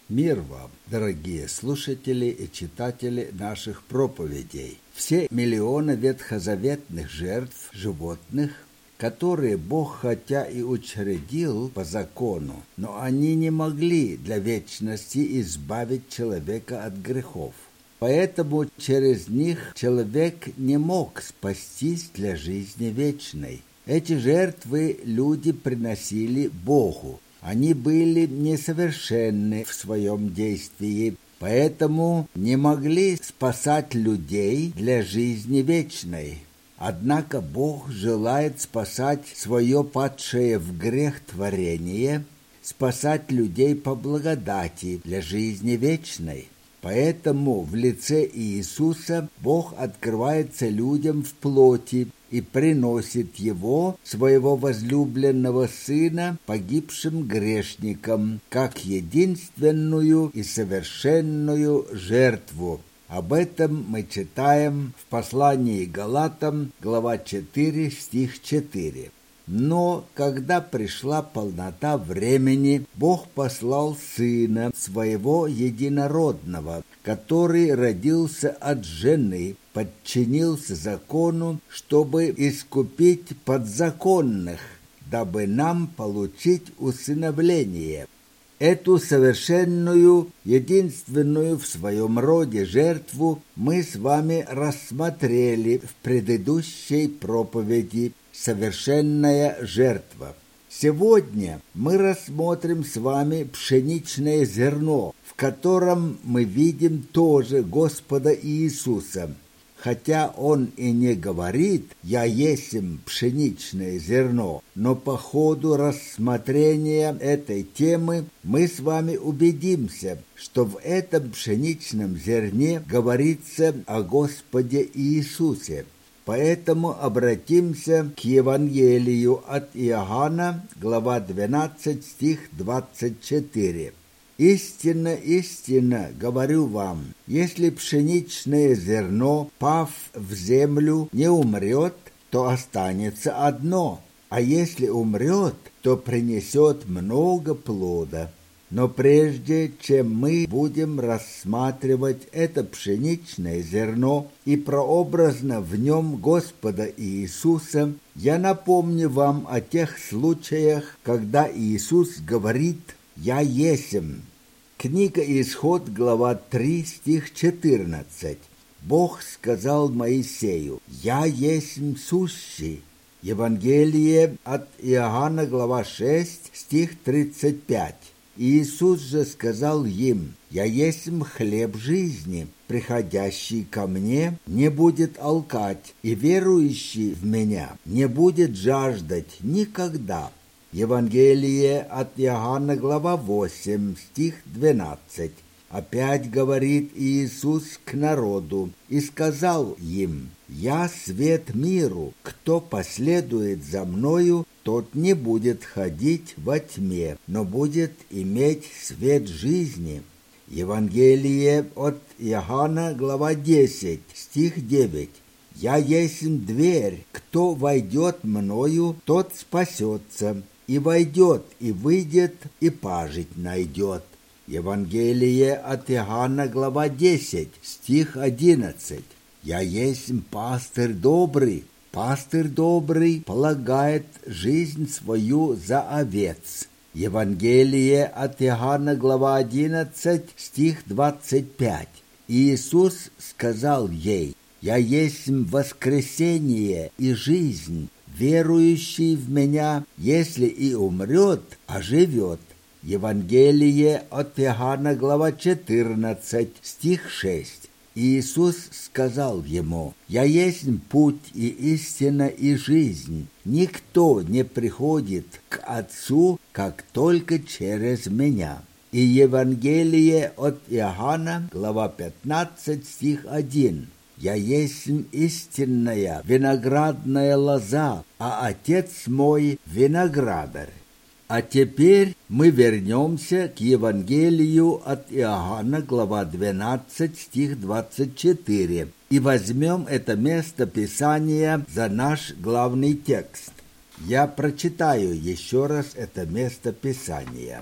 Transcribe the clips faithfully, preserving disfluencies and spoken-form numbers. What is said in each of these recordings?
Мир вам, дорогие слушатели и читатели наших проповедей. Все миллионы ветхозаветных жертв животных, которые Бог хотя и учредил по закону, но они не могли для вечности избавить человека от грехов. Поэтому через них человек не мог спастись для жизни вечной. Эти жертвы люди приносили Богу. Они были несовершенны в своем действии, поэтому не могли спасать людей для жизни вечной. Однако Бог желает спасать свое падшее в грех творение, спасать людей по благодати для жизни вечной. Поэтому в лице Иисуса Бог открывается людям в плоти и приносит Его, своего возлюбленного Сына, погибшим грешникам, как единственную и совершенную жертву. Об этом мы читаем в послании Галатам, глава четыре, стих четыре. Но когда пришла полнота времени, Бог послал Сына Своего Единородного, который родился от жены, подчинился закону, чтобы искупить подзаконных, дабы нам получить усыновление. Эту совершенную, единственную в своем роде жертву мы с вами рассмотрели в предыдущей проповеди «Совершенная жертва». Сегодня мы рассмотрим с вами пшеничное зерно, в котором мы видим тоже Господа Иисуса. Хотя Он и не говорит «Я есмь пшеничное зерно», но по ходу рассмотрения этой темы мы с вами убедимся, что в этом пшеничном зерне говорится о Господе Иисусе. Поэтому обратимся к Евангелию от Иоанна, глава двенадцать, стих двадцать четыре. «Истинно, истинно, говорю вам, если пшеничное зерно, пав в землю, не умрет, то останется одно, а если умрет, то принесет много плода». Но прежде чем мы будем рассматривать это пшеничное зерно и прообразно в нем Господа Иисуса, я напомню вам о тех случаях, когда Иисус говорит «Я есмь». Книга Исход, глава три, стих четырнадцать. Бог сказал Моисею «Я есмь сущий». Евангелие от Иоанна, глава шесть, стих тридцать пять. Иисус же сказал им: «Я есмь хлеб жизни, приходящий ко мне не будет алкать, и верующий в меня не будет жаждать никогда». Евангелие от Иоанна, глава восемь, стих двенадцать. Опять говорит Иисус к народу и сказал им: «Я свет миру, кто последует за Мною, тот не будет ходить во тьме, но будет иметь свет жизни». Евангелие от Иоанна, глава десять, стих девять. «Я есмь дверь, кто войдет Мною, тот спасется, и войдет, и выйдет, и пажить найдет». Евангелие от Иоанна, глава десять, стих одиннадцать. «Я есмь пастырь добрый, пастырь добрый полагает жизнь свою за овец». Евангелие от Иоанна, глава одиннадцать, стих двадцать пять. Иисус сказал ей: «Я есмь воскресение и жизнь, верующий в Меня, если и умрет, оживет». Евангелие от Иоанна, глава четырнадцать, стих шесть. Иисус сказал ему: «Я есмь путь и истина и жизнь. Никто не приходит к Отцу, как только через Меня». И Евангелие от Иоанна, глава пятнадцать, стих один. «Я есмь истинная виноградная лоза, а Отец мой виноградарь». А теперь мы вернемся к Евангелию от Иоанна, глава двенадцать, стих двадцать четыре, и возьмем это место Писания за наш главный текст. Я прочитаю еще раз это место Писания.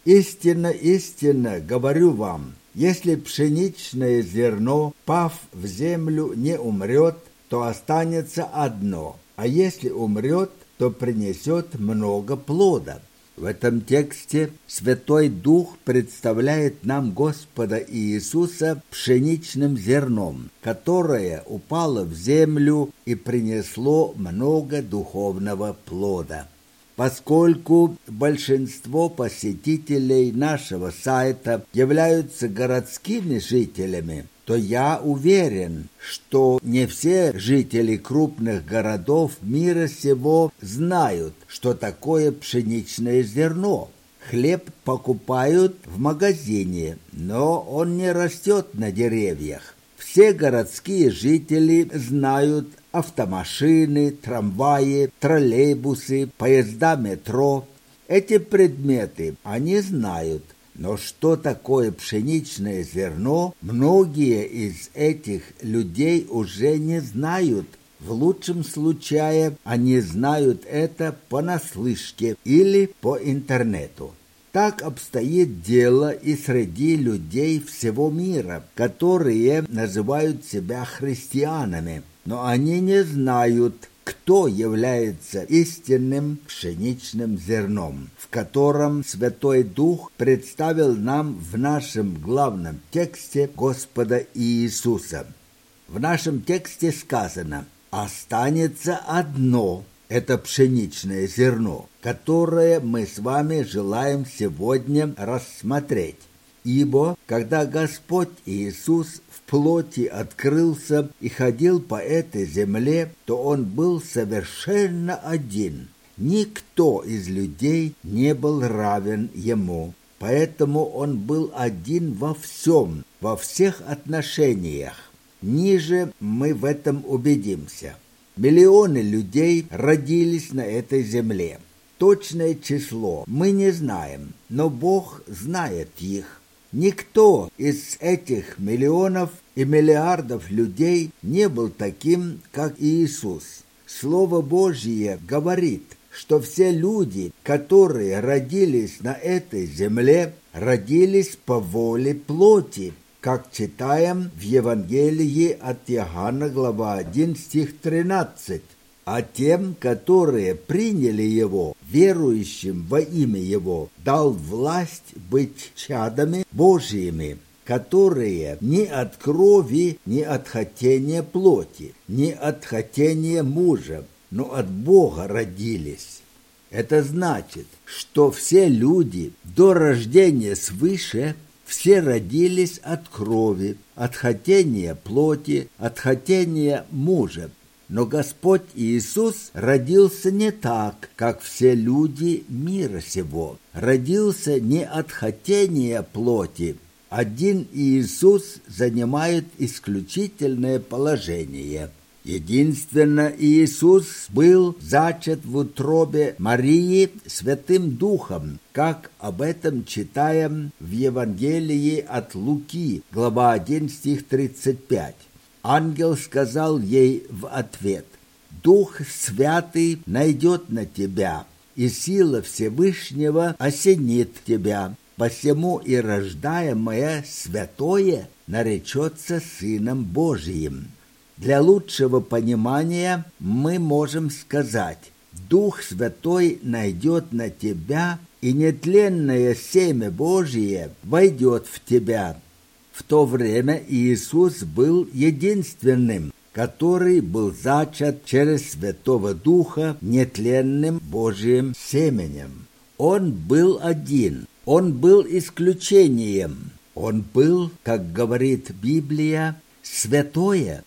Истинно, истинно говорю вам, если пшеничное зерно, пав в землю, не умрет, то останется одно, а если умрет, то принесет много плода». В этом тексте Святой Дух представляет нам Господа Иисуса пшеничным зерном, которое упало в землю и принесло много духовного плода. Поскольку большинство посетителей нашего сайта являются городскими жителями, то я уверен, что не все жители крупных городов мира сего знают, что такое пшеничное зерно. Хлеб покупают в магазине, но он не растет на деревьях. Все городские жители знают автомашины, трамваи, троллейбусы, поезда метро. Эти предметы они знают. Но что такое пшеничное зерно, многие из этих людей уже не знают. В лучшем случае они знают это понаслышке или по интернету. Так обстоит дело и среди людей всего мира, которые называют себя христианами, но они не знают, кто является истинным пшеничным зерном, в котором Святой Дух представил нам в нашем главном тексте Господа Иисуса. В нашем тексте сказано: «Останется одно». Это пшеничное зерно, которое мы с вами желаем сегодня рассмотреть. Ибо, когда Господь Иисус в плоти открылся и ходил по этой земле, то Он был совершенно один. Никто из людей не был равен Ему. Поэтому Он был один во всем, во всех отношениях. Ниже мы в этом убедимся. Миллионы людей родились на этой земле. Точное число мы не знаем, но Бог знает их. Никто из этих миллионов и миллиардов людей не был таким, как Иисус. Слово Божье говорит, что все люди, которые родились на этой земле, родились по воле плоти, как читаем в Евангелии от Иоанна, глава один, стих тринадцать. А тем, которые приняли Его, верующим во имя Его, дал власть быть чадами Божьими, которые ни от крови, ни от хотения плоти, ни от хотения мужа, но от Бога родились. Это значит, что все люди до рождения свыше все родились от крови, от хотения плоти, от хотения мужа. Но Господь Иисус родился не так, как все люди мира сего. Родился не от хотения плоти. Один Иисус занимает исключительное положение. Единственно, Иисус был зачат в утробе Марии Святым Духом, как об этом читаем в Евангелии от Луки, глава один, стих тридцать пять. Ангел сказал ей в ответ: «Дух Святый найдет на тебя, и сила Всевышнего осенит тебя, посему и рождаемое святое наречется Сыном Божиим». Для лучшего понимания мы можем сказать: Дух Святой найдет на тебя, и нетленное семя Божие войдет в тебя. В то время Иисус был единственным, который был зачат через Святого Духа нетленным Божьим семенем. Он был один, он был исключением, он был, как говорит Библия, святое.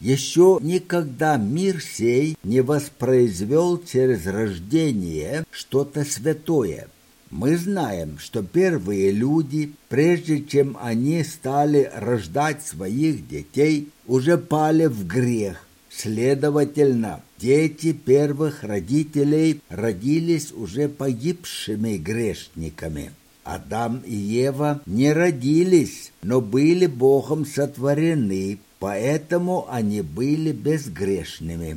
Еще никогда мир сей не воспроизвел через рождение что-то святое. Мы знаем, что первые люди, прежде чем они стали рождать своих детей, уже пали в грех. Следовательно, дети первых родителей родились уже погибшими грешниками. Адам и Ева не родились, но были Богом сотворены, поэтому они были безгрешными.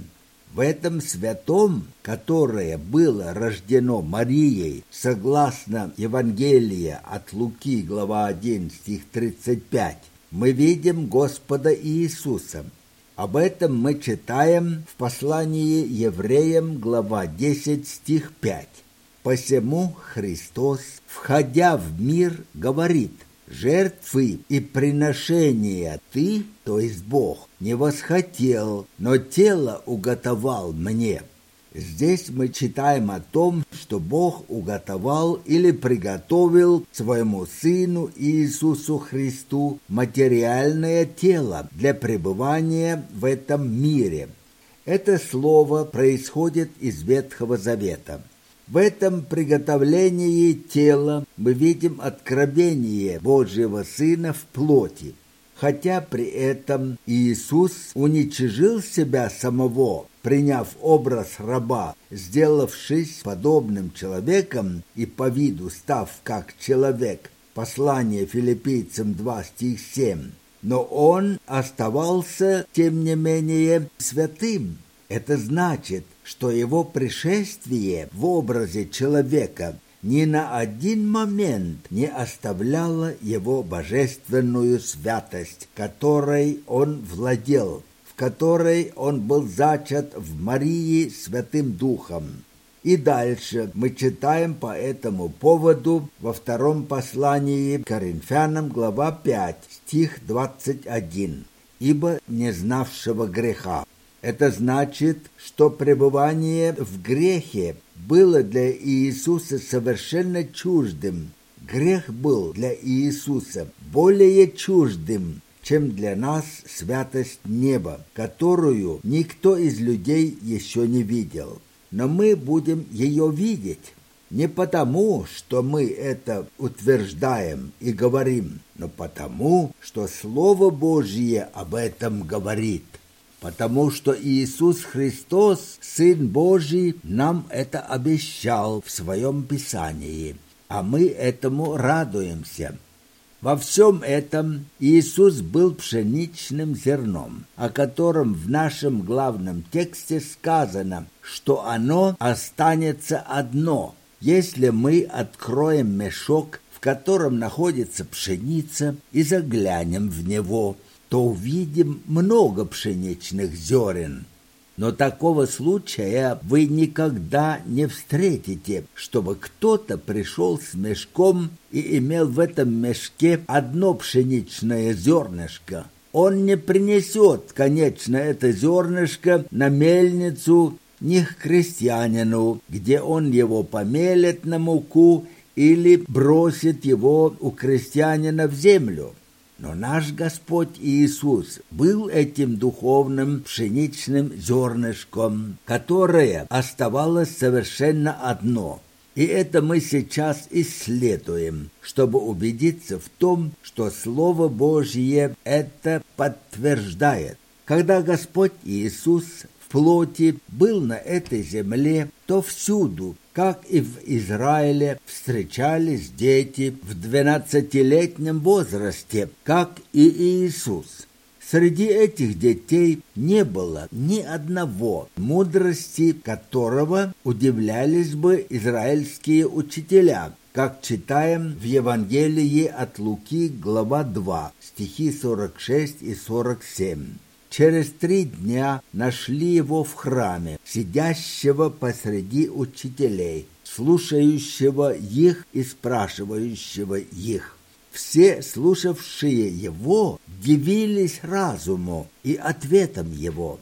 В этом святом, которое было рождено Марией, согласно Евангелия от Луки, глава один, стих тридцать пять, мы видим Господа Иисуса. Об этом мы читаем в послании Евреям, глава десять, стих пять. «Посему Христос, входя в мир, говорит: жертвы и приношения ты, то есть Бог, не восхотел, но тело уготовал мне». Здесь мы читаем о том, что Бог уготовал или приготовил своему Сыну Иисусу Христу материальное тело для пребывания в этом мире. Это слово происходит из Ветхого Завета. В этом приготовлении тела мы видим откровение Божьего Сына в плоти. Хотя при этом Иисус уничижил себя самого, приняв образ раба, сделавшись подобным человеком и по виду став как человек. Послание Филиппийцам два, стих семь. Но он оставался, тем не менее, святым. Это значит, что его пришествие в образе человека ни на один момент не оставляло его божественную святость, которой он владел, в которой он был зачат в Марии Святым Духом. И дальше мы читаем по этому поводу во втором послании Коринфянам, глава пять, стих двадцать один. «Ибо не знавшего греха». Это значит, что пребывание в грехе было для Иисуса совершенно чуждым. Грех был для Иисуса более чуждым, чем для нас святость неба, которую никто из людей еще не видел. Но мы будем ее видеть. Не потому, что мы это утверждаем и говорим, но потому, что Слово Божье об этом говорит. Потому что Иисус Христос, Сын Божий, нам это обещал в Своем Писании, а мы этому радуемся. Во всем этом Иисус был пшеничным зерном, о котором в нашем главном тексте сказано, что оно останется одно, если мы откроем мешок, в котором находится пшеница, и заглянем в него, то увидим много пшеничных зерен. Но такого случая вы никогда не встретите, чтобы кто-то пришел с мешком и имел в этом мешке одно пшеничное зернышко. Он не принесет, конечно, это зернышко на мельницу ни к крестьянину, где он его помелит на муку или бросит его у крестьянина в землю. Но наш Господь Иисус был этим духовным пшеничным зернышком, которое оставалось совершенно одно. И это мы сейчас исследуем, чтобы убедиться в том, что Слово Божье это подтверждает. Когда Господь Иисус в плоти был на этой земле, то всюду, как и в Израиле, встречались дети в двенадцатилетнем возрасте, как и Иисус. Среди этих детей не было ни одного, мудрости которого удивлялись бы израильские учителя, как читаем в Евангелии от Луки, глава два, стихи сорок шесть и сорок семь. Через три дня нашли его в храме, сидящего посреди учителей, слушающего их и спрашивающего их. Все слушавшие его дивились разуму и ответам его.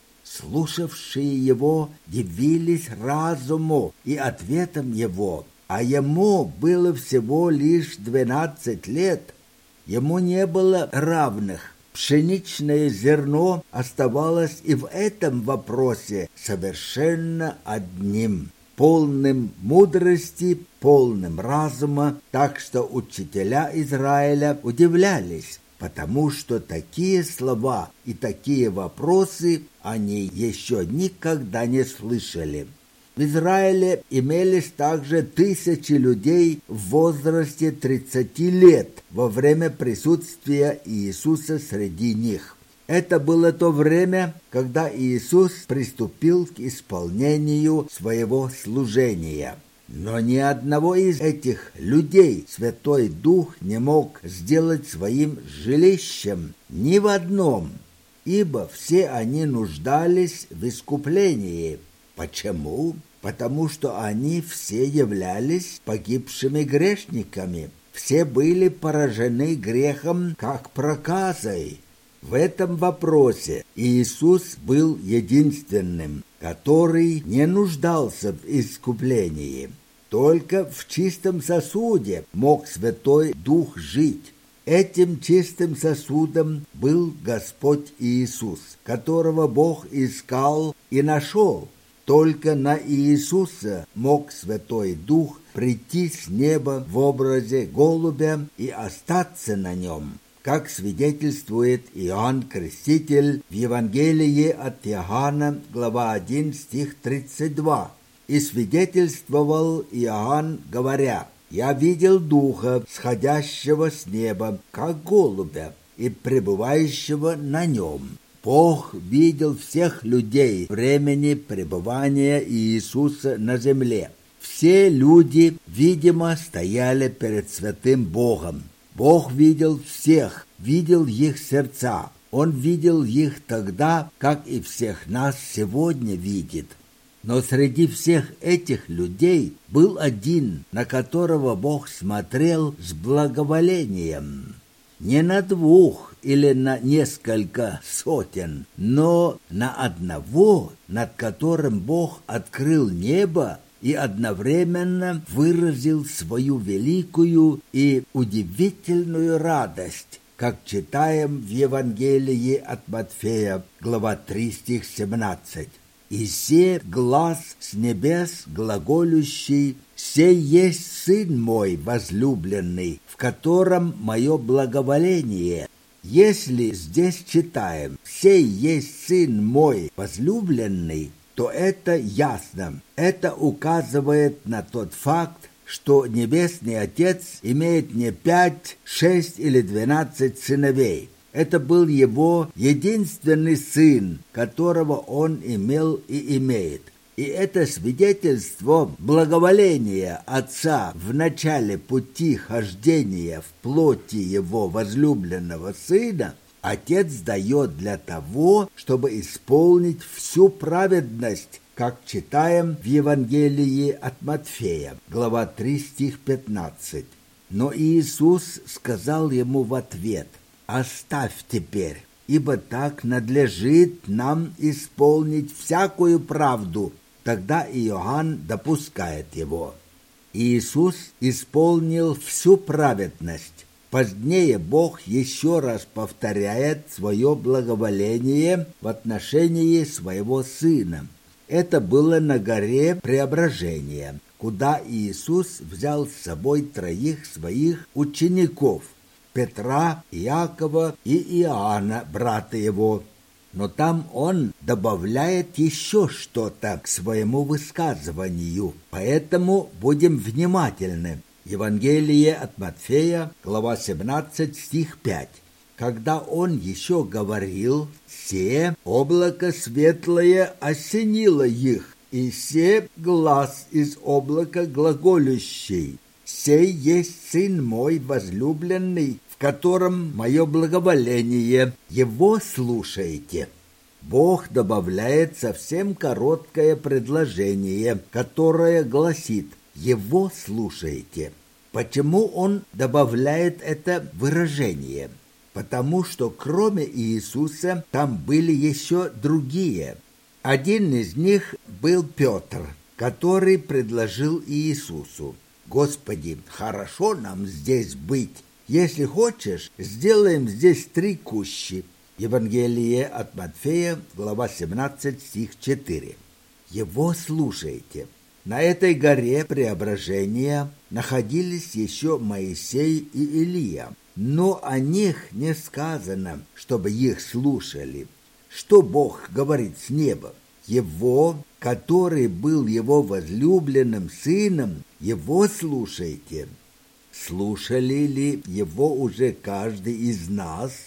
Слушавшие его дивились разуму и ответам его, а ему было всего лишь двенадцать лет. Ему не было равных. Пшеничное зерно оставалось и в этом вопросе совершенно одним, полным мудрости, полным разума, так что учителя Израиля удивлялись, потому что такие слова и такие вопросы они еще никогда не слышали. В Израиле имелись также тысячи людей в возрасте тридцати лет во время присутствия Иисуса среди них. Это было то время, когда Иисус приступил к исполнению своего служения. Но ни одного из этих людей Святой Дух не мог сделать своим жилищем, ни в одном, ибо все они нуждались в искуплении. Почему? Потому что они все являлись погибшими грешниками. Все были поражены грехом, как проказой. В этом вопросе Иисус был единственным, который не нуждался в искуплении. Только в чистом сосуде мог Святой Дух жить. Этим чистым сосудом был Господь Иисус, которого Бог искал и нашел. Только на Иисуса мог Святой Дух прийти с неба в образе голубя и остаться на нем, как свидетельствует Иоанн Креститель в Евангелии от Иоанна, глава один, стих тридцать два. «И свидетельствовал Иоанн, говоря: я видел Духа, сходящего с неба, как голубя, и пребывающего на нем». Бог видел всех людей времени пребывания Иисуса на земле. Все люди, видимо, стояли перед святым Богом. Бог видел всех, видел их сердца. Он видел их тогда, как и всех нас сегодня видит. Но среди всех этих людей был один, на которого Бог смотрел с благоволением. Не на двух или на несколько сотен, но на одного, над которым Бог открыл небо и одновременно выразил свою великую и удивительную радость, как читаем в Евангелии от Матфея, глава три, стих семнадцать. «И се глас с небес глаголющий: сей есть Сын мой возлюбленный, в котором мое благоволение». Если здесь читаем «сей есть Сын мой возлюбленный», то это ясно. Это указывает на тот факт, что Небесный Отец имеет не пять, шесть или двенадцать сыновей. Это был его единственный сын, которого он имел и имеет. И это свидетельство благоволения Отца в начале пути хождения в плоти его возлюбленного Сына Отец дает для того, чтобы исполнить всю праведность, как читаем в Евангелии от Матфея, глава три, стих пятнадцать. Но Иисус сказал ему в ответ: «Оставь теперь, ибо так надлежит нам исполнить всякую правду». Тогда Иоанн допускает его. Иисус исполнил всю праведность. Позднее Бог еще раз повторяет свое благоволение в отношении своего Сына. Это было на горе Преображения, куда Иисус взял с собой троих своих учеников – Петра, Иакова и Иоанна, брата его. Но там он добавляет еще что-то к своему высказыванию, поэтому будем внимательны. Евангелие от Матфея, глава семнадцать, стих пять. Когда он еще говорил, се облако светлое осенило их, и се глас из облака глаголющий: сей есть Сын мой возлюбленный, в котором мое благоволение, его слушайте. Бог добавляет совсем короткое предложение, которое гласит: его слушайте. Почему он добавляет это выражение? Потому что кроме Иисуса там были еще другие. Один из них был Петр, который предложил Иисусу: «Господи, хорошо нам здесь быть. Если хочешь, сделаем здесь три кущи». Евангелие от Матфея, глава семнадцать, стих четыре. Его слушайте. На этой горе Преображения находились еще Моисей и Илия, но о них не сказано, чтобы их слушали. Что Бог говорит с неба? Его, который был его возлюбленным сыном, его слушайте. Слушали ли его уже каждый из нас?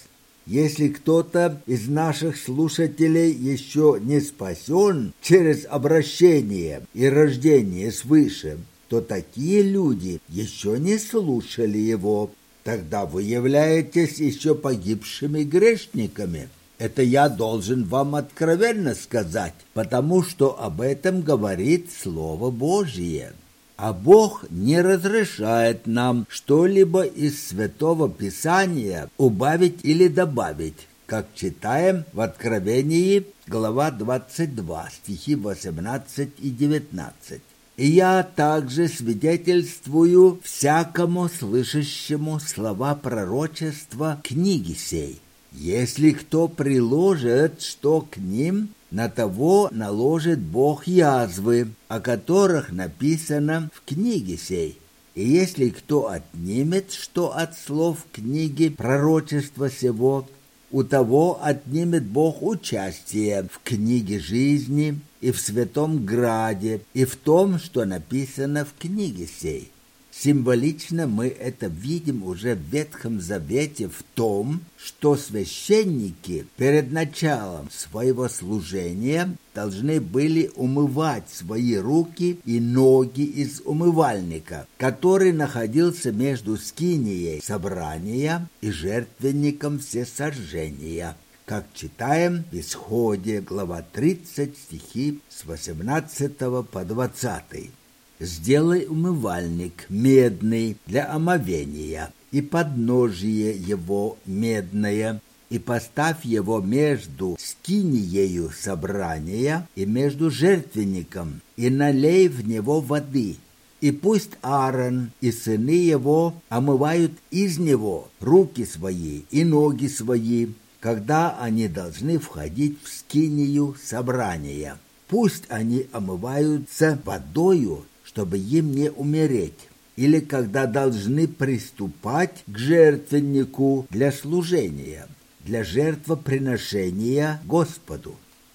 Если кто-то из наших слушателей еще не спасен через обращение и рождение свыше, то такие люди еще не слушали его. Тогда вы являетесь еще погибшими грешниками. Это я должен вам откровенно сказать, потому что об этом говорит Слово Божие. А Бог не разрешает нам что-либо из Святого Писания убавить или добавить, как читаем в Откровении, глава двадцать два, стихи восемнадцать и девятнадцать. «И я также свидетельствую всякому слышащему слова пророчества книги сей. Если кто приложит что к ним, на того наложит Бог язвы, о которых написано в книге сей. И если кто отнимет что от слов книги пророчества сего, у того отнимет Бог участие в книге жизни и в святом граде, и в том, что написано в книге сей». Символично мы это видим уже в Ветхом Завете в том, что священники перед началом своего служения должны были умывать свои руки и ноги из умывальника, который находился между скинией собрания и жертвенником всесожжения, как читаем в Исходе, глава тридцать, стихи с восемнадцатого по двадцатый. «Сделай умывальник медный для омовения, и подножие его медное, и поставь его между скиниею собрания и между жертвенником, и налей в него воды. И пусть Аарон и сыны его омывают из него руки свои и ноги свои, когда они должны входить в скинию собрания. Пусть они омываются водою, чтобы им не умереть, или когда должны приступать к жертвеннику для служения, для жертвоприношения Господу.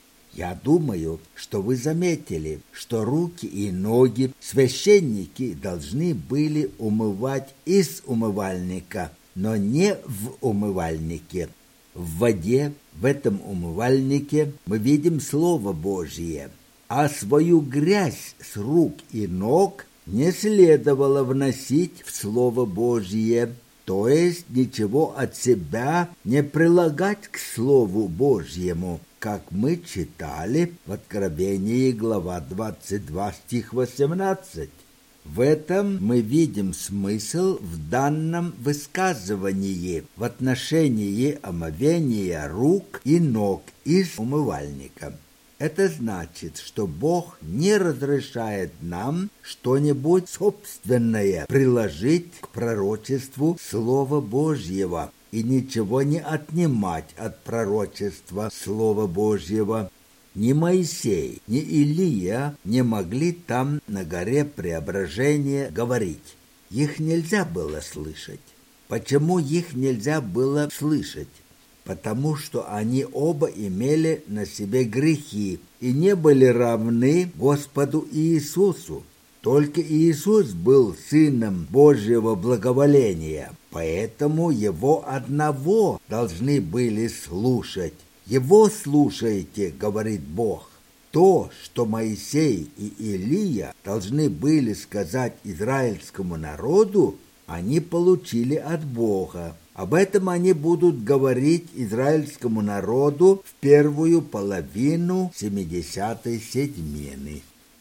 Я думаю, что вы заметили, что руки и ноги священники должны были умывать из умывальника, но не в умывальнике. В воде, в этом умывальнике, мы видим Слово Божие, а свою грязь с рук и ног не следовало вносить в Слово Божие, то есть ничего от себя не прилагать к Слову Божьему, как мы читали в Откровении, глава двадцать два, стих восемнадцать. В этом мы видим смысл в данном высказывании в отношении омовения рук и ног из умывальника. Это значит, что Бог не разрешает нам что-нибудь собственное приложить к пророчеству Слова Божьего и ничего не отнимать от пророчества Слова Божьего. Ни Моисей, ни Илия не могли там на горе Преображения говорить. Их нельзя было слышать. Почему их нельзя было слышать? Потому что они оба имели на себе грехи и не были равны Господу Иисусу. Только Иисус был Сыном Божьего благоволения, поэтому Его одного должны были слушать. Его слушайте, говорит Бог. То, что Моисей и Илия должны были сказать израильскому народу, они получили от Бога. Об этом они будут говорить израильскому народу в первую половину семидесятой седьмины.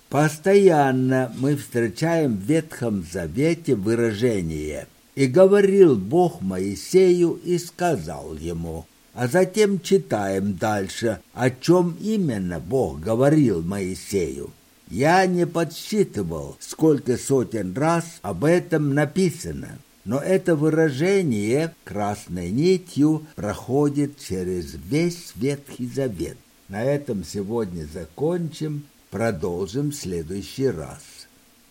Постоянно мы встречаем в Ветхом Завете выражение «И говорил Бог Моисею и сказал ему». А затем читаем дальше, о чем именно Бог говорил Моисею. Я не подсчитывал, сколько сотен раз об этом написано. Но это выражение красной нитью проходит через весь Ветхий Завет. На этом сегодня закончим, продолжим в следующий раз.